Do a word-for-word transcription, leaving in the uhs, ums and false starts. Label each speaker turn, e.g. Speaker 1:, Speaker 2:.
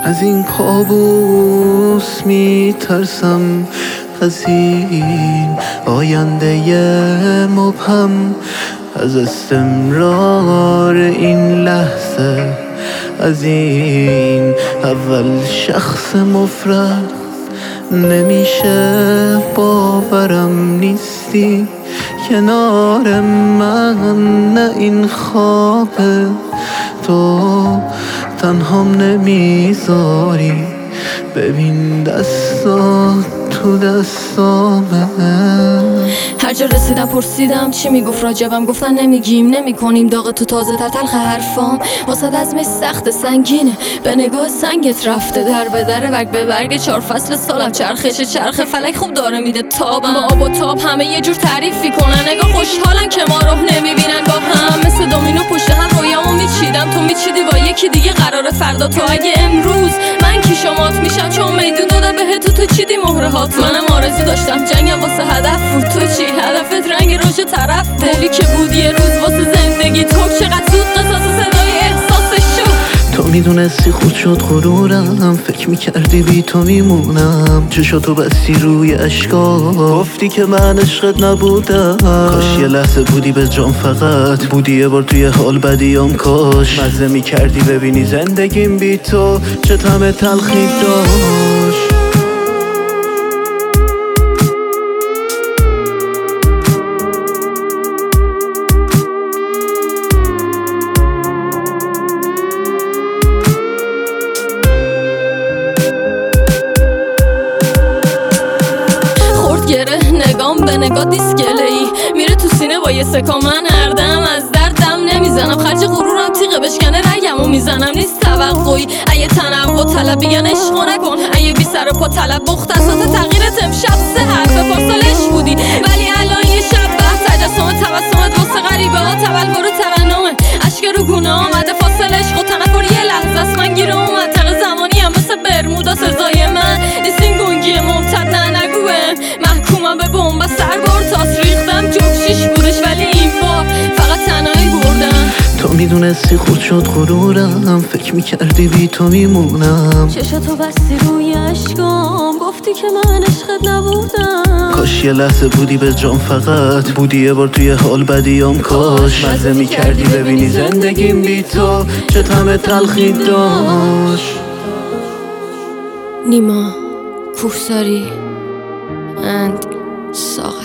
Speaker 1: از این کابوس میترسم، از این آینده مبهم، از استمرار این لحظه، از این اول شخص مفرد. نمیشه باورم نیستی کنار من، نه این خوابه، تو تنهام نمیذاری، ببین دستات تو دستامه.
Speaker 2: هر جا رسیدم پرسیدم چی میگفت راجبم، گفتن نمیگیم نمیکنیم، داغ تو تازه تر تلخ حرفام، واسه دزمش سخت سنگینه، به نگاه سنگت رفته در به در، برگ به برگ چهار فصل سالم چرخش چرخ فلک خوب داره میده تابم، با آب و تاب همه یه جور تعریفی کنن، نگاه خوشحالن که ما رو نمیبینن با هم، مثل دومینو پشت هم رویامو میچیدم، تو میچیدی با یکی دیگه، قراره فردا تو اگه امروز من کی شمات میشم، چون میدون دادم بهت تو تو چیدی مهره هات، منم آرزو داشتم جنگم واسه هدف بود، تو چی هدفت رنگ روش طرف، دلی که بود یه روز واسه زندگی تو، چقدر زود قصاص صدای احساسش شد.
Speaker 1: تو میدونستی خود شد غرورم، فکر میکردی بی تو میمونم، چشاتو بستی روی اشکا، گفتی که من عشقت نبودم، کاش یه لحظه بودی به جام، فقط بودی یه بار توی حال بدیام، کاش مزه میکردی ببینی زندگیم بی تو چه طعم تلخی داشت.
Speaker 2: گره نگام به نگاه دیسکله ای میره تو سینه با یه سکا، من اردم از دردم نمیزنم، خرج غرورم تیغه بشکنه رگمو میزنم، نیست توقعی ایه تنوع طلب بیان عشقو نکن، ایه بی سر و پا طلب مختصات تغییرت امشب سه حرف پارسالش بودی، ولی الان یه شب بعد تجسم تبسمت واسه غریبه ها تبلور و ترنمه، اشک رو گونه آمده فاصل عشق و تنفر یه لحظه است، من گیره اومد تق زمانی هم مثل برمودا، سزای من نیست این گنگی ممتد، نه نگوه محکومم به بمب سربار، تاس ریختم جفشیش بودش ولی این بار فقط تنهایی بردم.
Speaker 1: تو میدونستی خود شد غرورم، فکر میکردی بی تو میمونم،
Speaker 2: چشاتو بستی روی اشکام، گفتی که من عشقت نبودم،
Speaker 1: کاش یه لحظه بودی به جام، فقط بودی یه بار توی حال بدیام، کاش مزه میکردی ببینی زندگیم بی تو چه طعم تلخی داشت.
Speaker 2: نیما کوهساری اند ساخت